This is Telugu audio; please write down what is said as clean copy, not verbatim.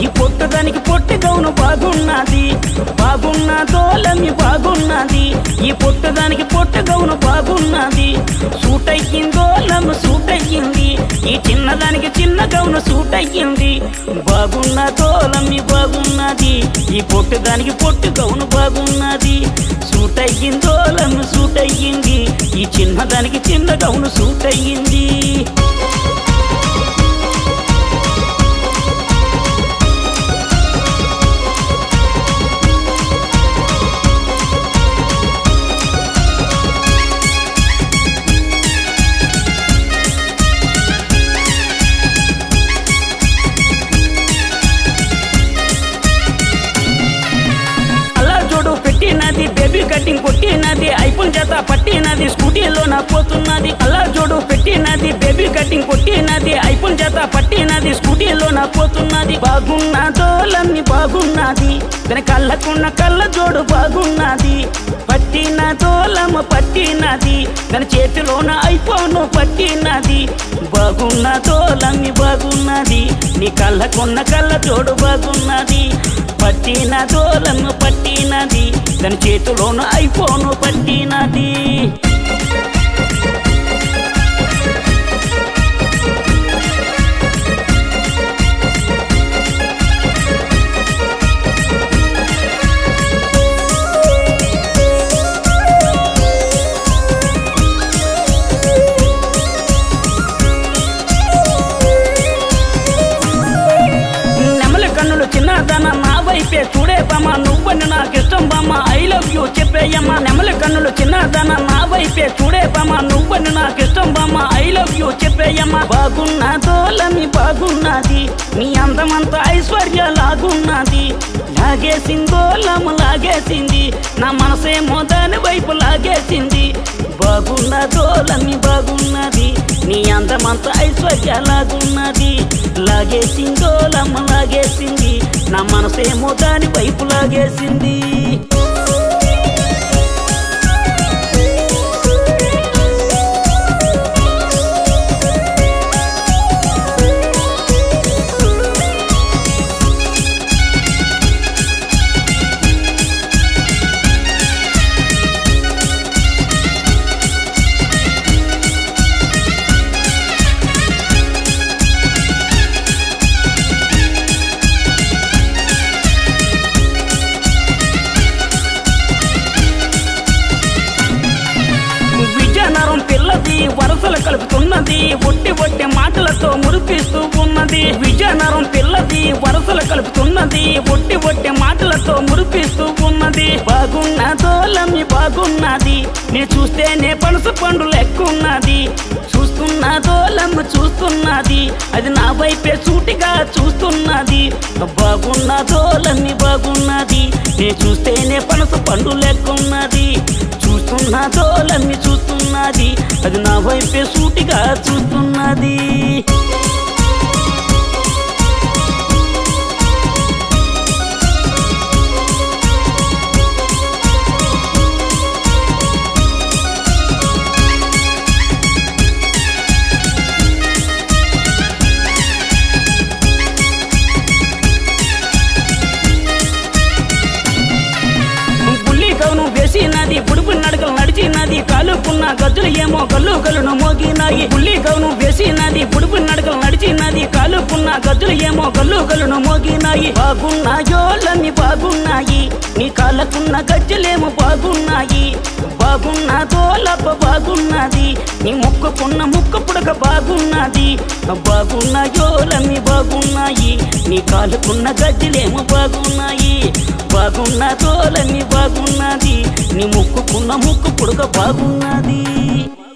పొట్టుదానికి పొట్టి గౌను బాగున్నది బాగున్నదో లమ్మి బాగున్నది ఈ పొట్టుదానికి పొట్టి గౌను బాగున్నది సూట్ అయ్యిందో లమ్మి సూట్ అయ్యింది ఈ చిన్నదానికి చిన్న గౌను సూట్ అయ్యింది బాగున్నదో లమ్మి బాగున్నది ఈ పొట్టుదానికి పొట్టి గౌను బాగున్నది సూట్ అయ్యిందో లమ్మి సూట్ అయ్యింది ఈ చిన్నదానికి చిన్న గౌను సూట్ అయ్యింది బేబీ కటింగ్ కొట్టినది ఐఫోన్ చేత పట్టినది స్కూటీలో నా పోతున్నది అలా జోడు పెట్టినది బేబీ కటింగ్ కొట్టినది ఐఫోన్ చేత పట్టినది స్కూటీలో నా పోతున్నది బాగున్నదో లమ్మి బాగున్నది దాని కళ్ళకున్న కళ్ళ జోడు బాగున్నది పట్టినదో లమ్మ పట్టినది దాని చేతిలోన ఐఫోన్ పట్టినది బాగున్నదో లమ్మి బాగున్నది నీ కళ్ళకున్న కళ్ళ జోడు బాగున్నది పట్టినదో లమ్మ పట్టినది దాని చేతిలోన ఐఫోన్ పట్టినది చిన్నదన నా వైపే చూడే బామ్మ నువ్వని నాకిష్టం బామ్మ ఐ లవ్ యూ చెప్పేయమ్మ నెమలి కన్నులు చిన్నదన నా వైపే చూడే బామ్మ నువ్వని నాకిష్టం బామ్మ ఐ లవ్ యూ చెప్పేయమ్మ బాగున్నదో లమ్మి బాగున్నది నీ అందమంతా ఐశ్వర్య లాగున్నది లాగేసిందో లమ్మ లాగేసింది నా మనసేమో దాని వైపు లాగేసింది బాగున్నదో లమ్మి బాగున్నది నీ అందమంతా ఐశ్వర్య లాగున్నది లాగేసిందో లమ్మ లాగేసింది నా మనసేమో దాని వైపు లాగేసింది వరసలు కలుపుతున్నది ఒట్టి ఒట్టి మాటలతో మురిపిస్తూ ఉన్నది విజయనగరం పిల్లది వరసలు కలుపుతున్నది ఒట్టి ఒట్టి మాటలతో మురిపిస్తూ ఉన్నది బాగున్నదో లమ్మి బాగున్నది నీ చూస్తేనే పనస పండు లెక్కున్నది చూస్తున్నదో లమ్మి చూస్తున్నది అది నా వైపే సూటిగా చూస్తున్నది బాగున్నదో లమ్మి బాగున్నది నీ చూస్తేనే పనస పండు లెక్కున్నది చూస్తున్నదో లమ్మి చూస్తున్నది అది నా వైపే సూటిగా చూస్తున్నది వేసినది బుడుపు నడకలు నడిచినది కాలుకున్న గజ్జులు ఏమో గల్లు గల్లును మోగినాయి బుల్లి గౌను వేసినది బుడుపు నడకలు నడిచినది కాలుకున్న గజ్జులు ఏమో గల్లు గల్లును మోగినాయి బాగున్నాయో లమ్మి బాగున్నాయి నీ కాళ్ళకున్న గజ్జలేమో బాగున్నాయి బాగున్నదో లబ్బ బాగున్నది నీ ముక్కుకున్న ముక్కు పుడక బాగున్నది బాగున్నాయో లమ్మి బాగున్నాయి నీ కాళ్ళకున్న గజ్జలేమో బాగున్నాయి బాగున్నదో లమ్మి బాగున్నది నీ ముక్కుకున్న ముక్కు పుడక బాగున్నది